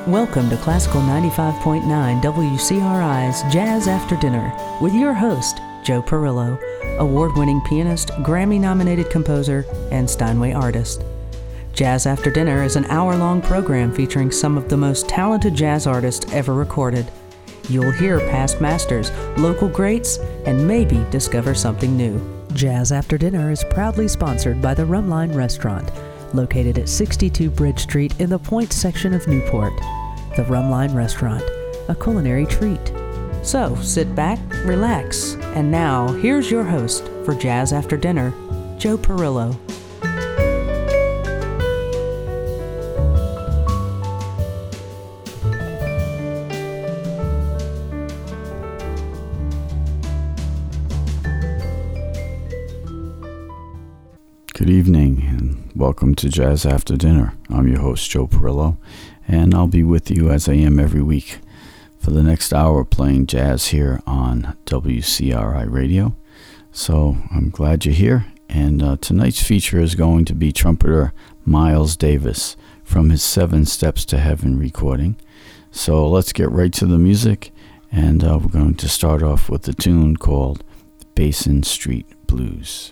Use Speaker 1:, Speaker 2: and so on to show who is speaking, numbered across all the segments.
Speaker 1: Welcome to Classical 95.9 WCRI's Jazz After Dinner with your host, Joe Perillo, award-winning pianist, Grammy-nominated composer, and Steinway artist. Jazz After Dinner is an hour-long program featuring some of the most talented jazz artists ever recorded. You'll hear past masters, local greats, and maybe discover something new. Jazz After Dinner is proudly sponsored by the Rumline Restaurant, located at 62 Bridge Street in the Point section of Newport. The Rumline Restaurant, a culinary treat. So, sit back, relax, and now, here's your host for Jazz After Dinner, Joe Perillo.
Speaker 2: Good evening and welcome to Jazz After Dinner. I'm your host, Joe Perillo, and I'll be with you as I am every week for the next hour playing jazz here on WCRI Radio. So I'm glad you're here, and tonight's feature is going to be trumpeter Miles Davis from his 7 Steps to Heaven recording. So let's get right to the music, and we're going to start off with a tune called Basin Street Blues.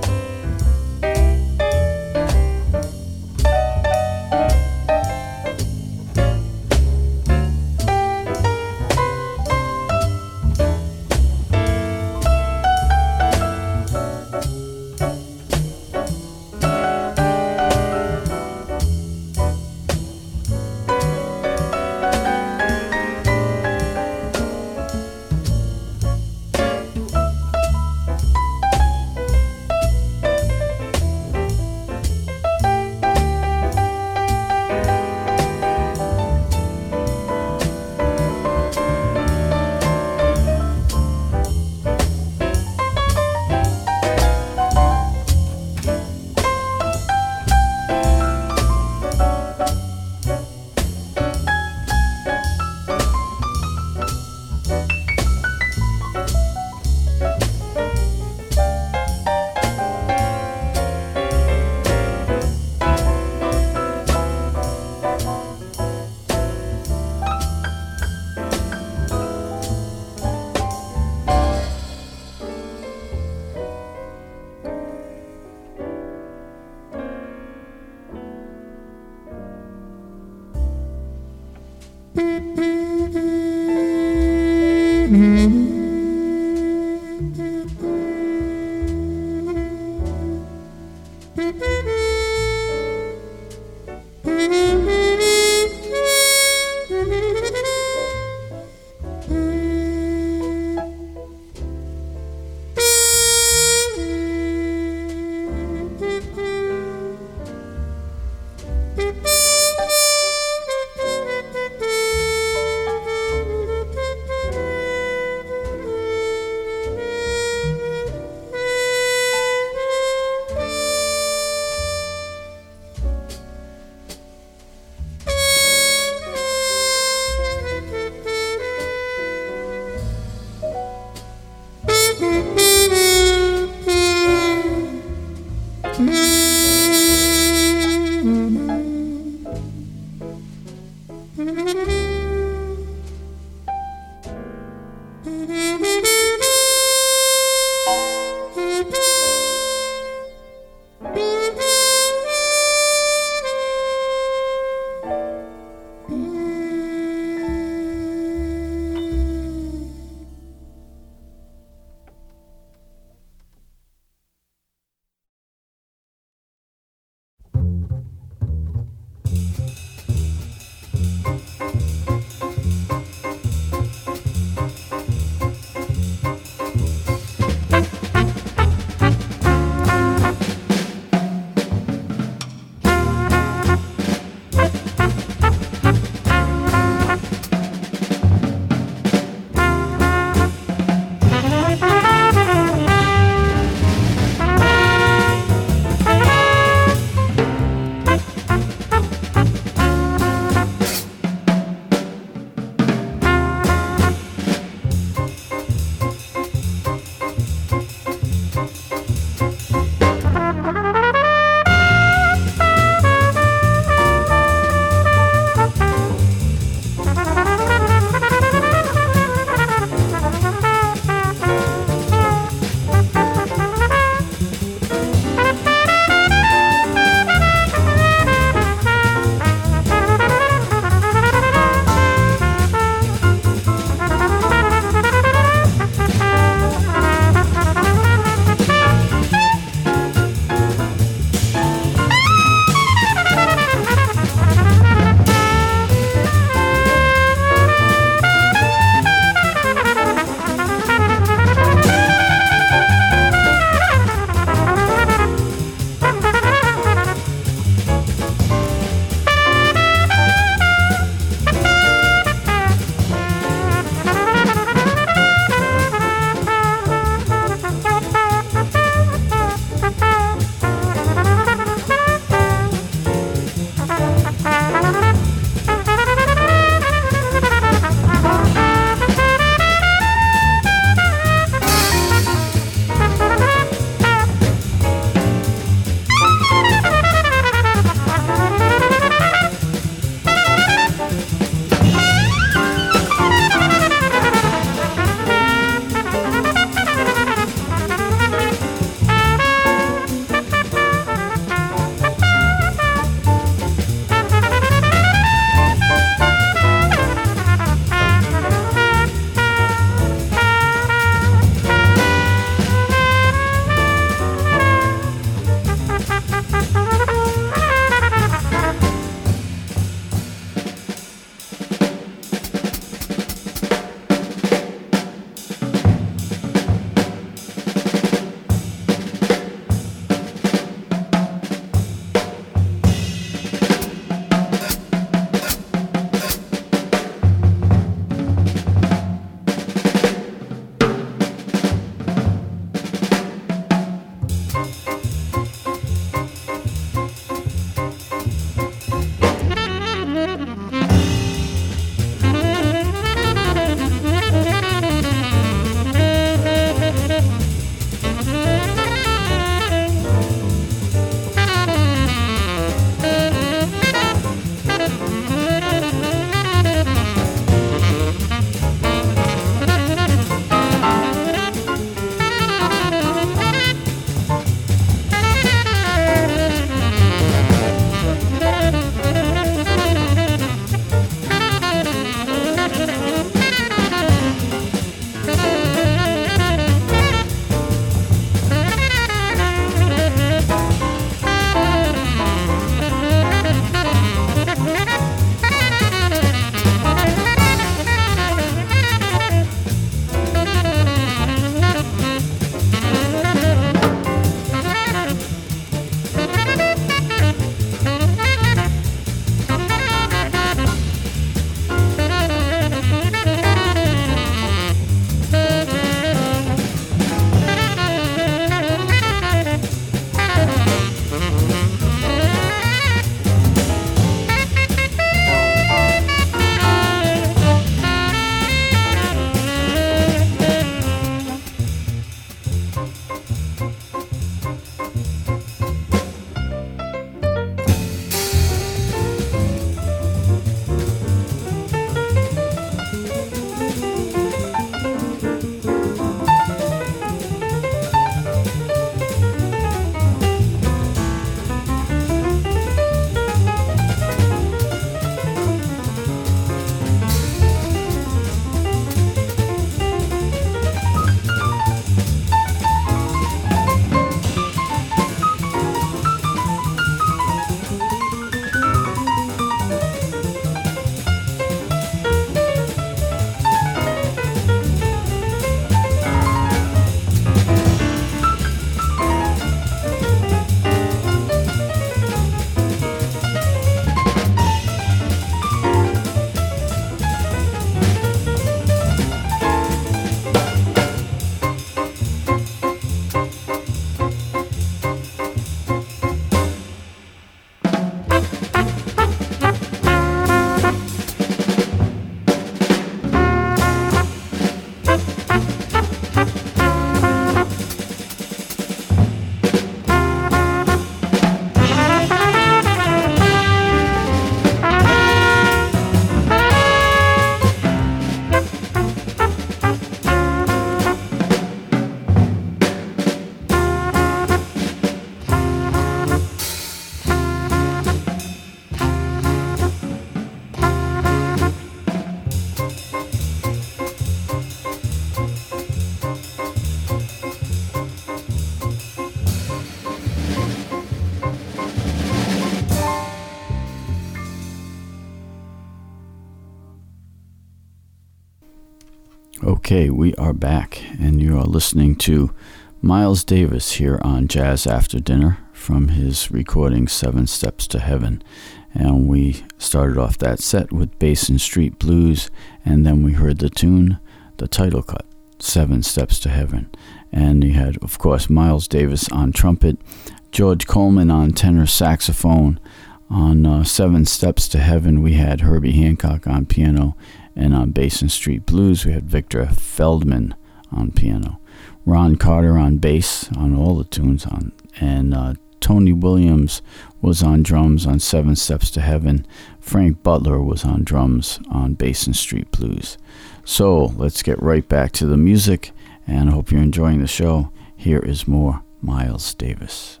Speaker 2: Okay, we are back, and you are listening to Miles Davis here on Jazz After Dinner from his recording 7 Steps to Heaven. And we started off that set with Basin Street Blues, and then we heard the tune, the title cut, 7 Steps to Heaven. And you had, of course, Miles Davis on trumpet, George Coleman on tenor saxophone. On 7 Steps to Heaven, we had Herbie Hancock on piano, and on Basin Street Blues, we had Victor Feldman on piano, Ron Carter on bass on all the tunes, and Tony Williams was on drums on 7 Steps to Heaven. Frank Butler was on drums on Basin Street Blues. So let's get right back to the music, and I hope you're enjoying the show. Here is more Miles Davis.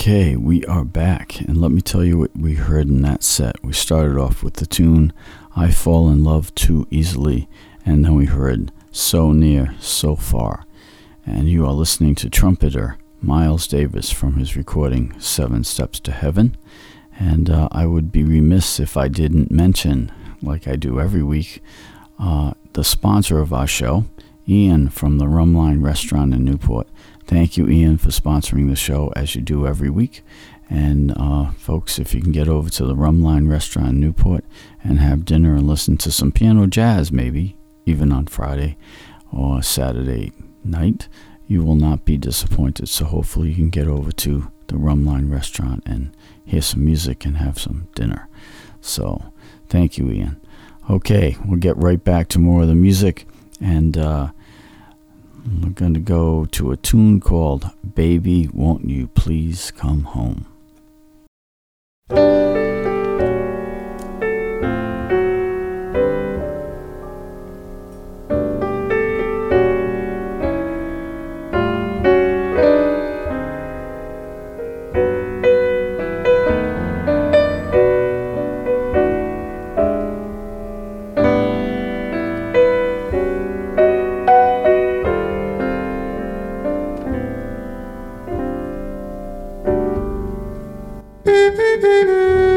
Speaker 2: Okay, we are back, and let me tell you what we heard in that set. We started off with the tune I Fall in Love Too Easily, and then we heard So Near, So Far. And you are listening to trumpeter Miles Davis from his recording 7 Steps to Heaven. And I would be remiss if I didn't mention, like I do every week, the sponsor of our show, Ian from the Rumline Restaurant in Newport. Thank you, Ian, for sponsoring the show as you do every week. And folks, if you can get over to the Rumline Restaurant in Newport and have dinner and listen to some piano jazz, maybe even on Friday or Saturday night, you will not be disappointed. So hopefully you can get over to the Rumline Restaurant and hear some music and have some dinner. So thank you, Ian. Okay, we'll get right back to more of the music, and we're going to go to a tune called Baby, Won't You Please Come Home.
Speaker 3: Thank you.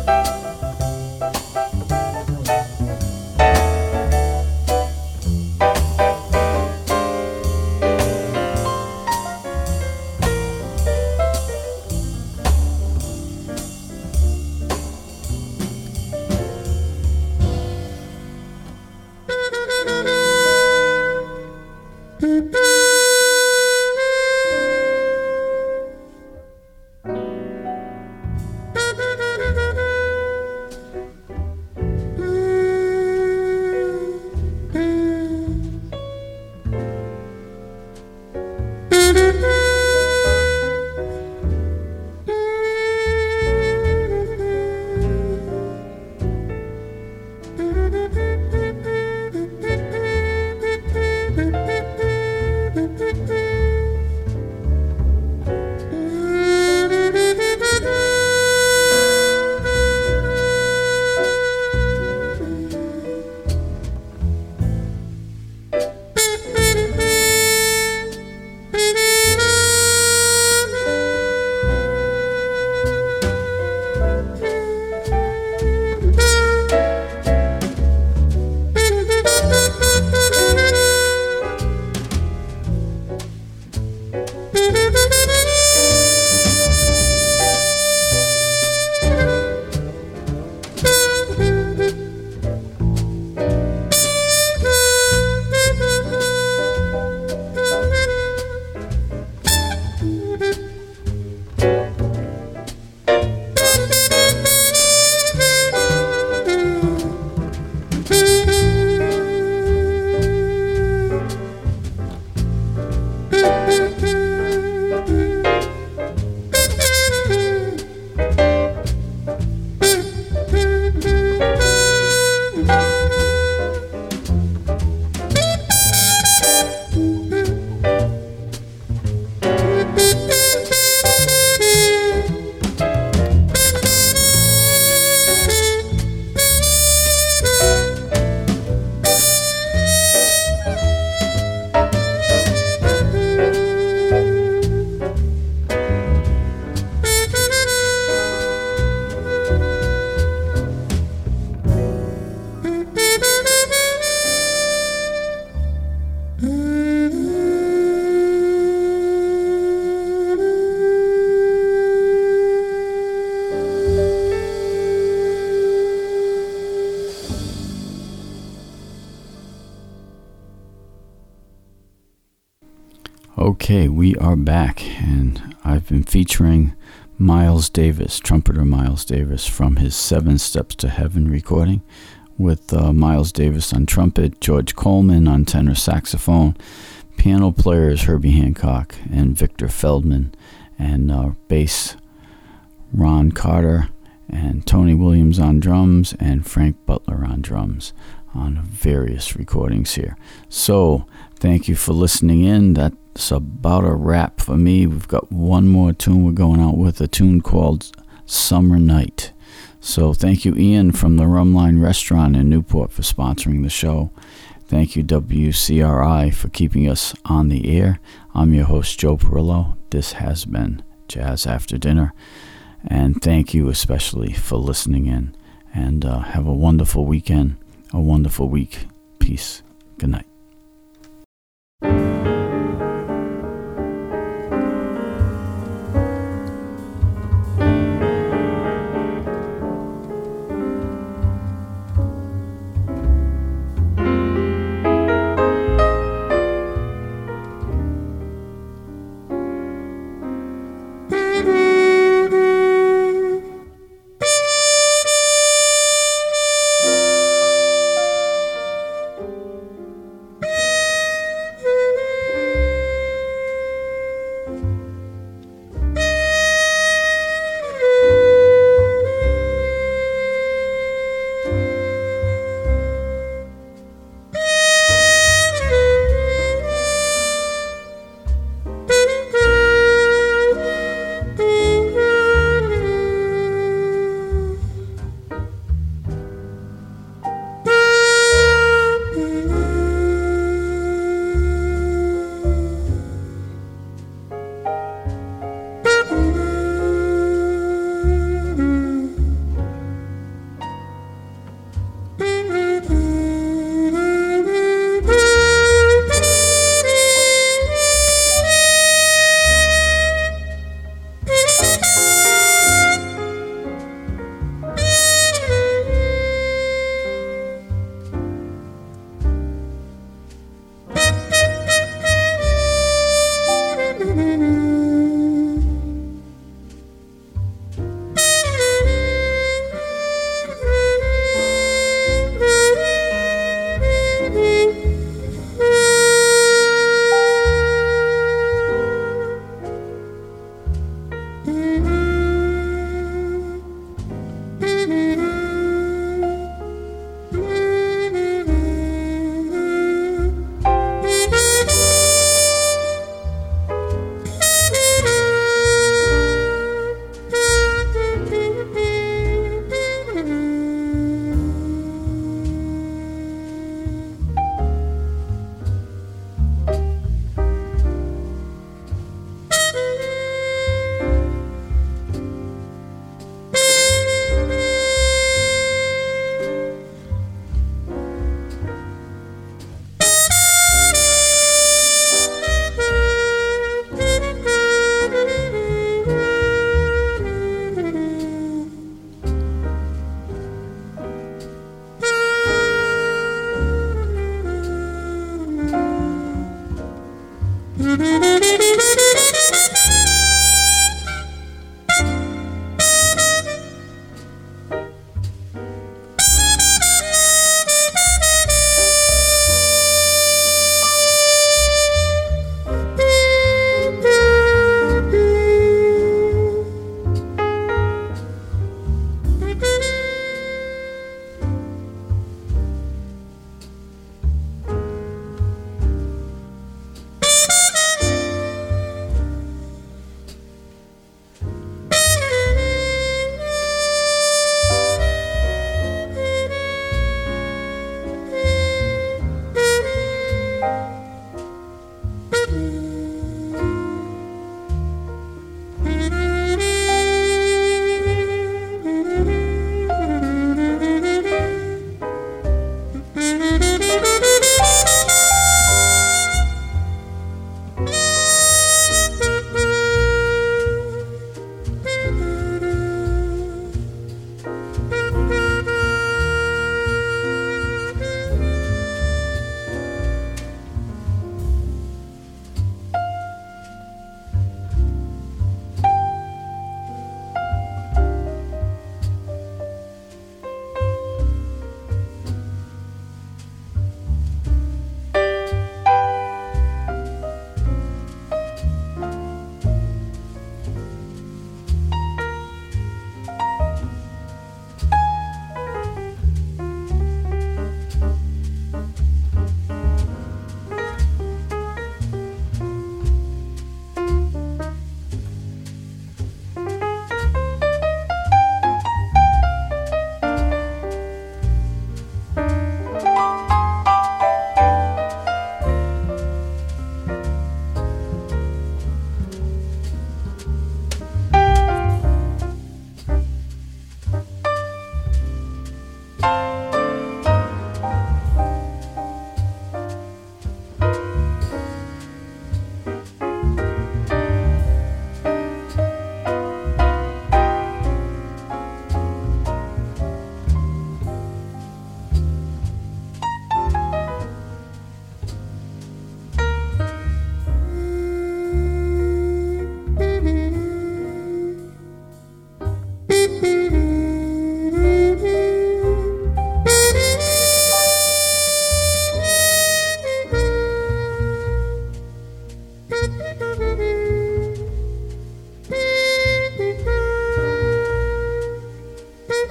Speaker 2: Okay, we are back, and I've been featuring Miles Davis, trumpeter Miles Davis, from his 7 Steps to Heaven recording, with Miles Davis on trumpet, George Coleman on tenor saxophone, piano players Herbie Hancock and Victor Feldman, and bass Ron Carter, and Tony Williams on drums, and Frank Butler on drums on various recordings here. So, thank you for listening in. That's about a wrap for me. We've got one more tune we're going out with, a tune called Summer Night. So thank you, Ian, from the Rumline Restaurant in Newport, for sponsoring the show. Thank you, WCRI, for keeping us on the air. I'm your host, Joe Perillo. This has been Jazz After Dinner. And thank you especially for listening in. And have a wonderful weekend, a wonderful week. Peace. Good night.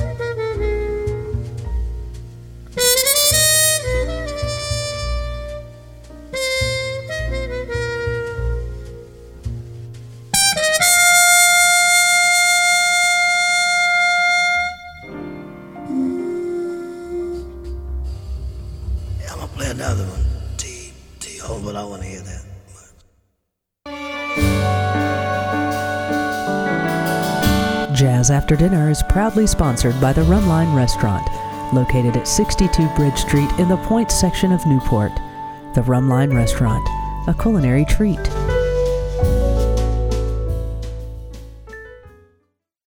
Speaker 3: Another one, T-Hole, but I want to hear that much.
Speaker 1: Jazz After Dinner is proudly sponsored by the Rumline Restaurant, located at 62 Bridge Street in the Point section of Newport. The Rumline Restaurant, a culinary treat.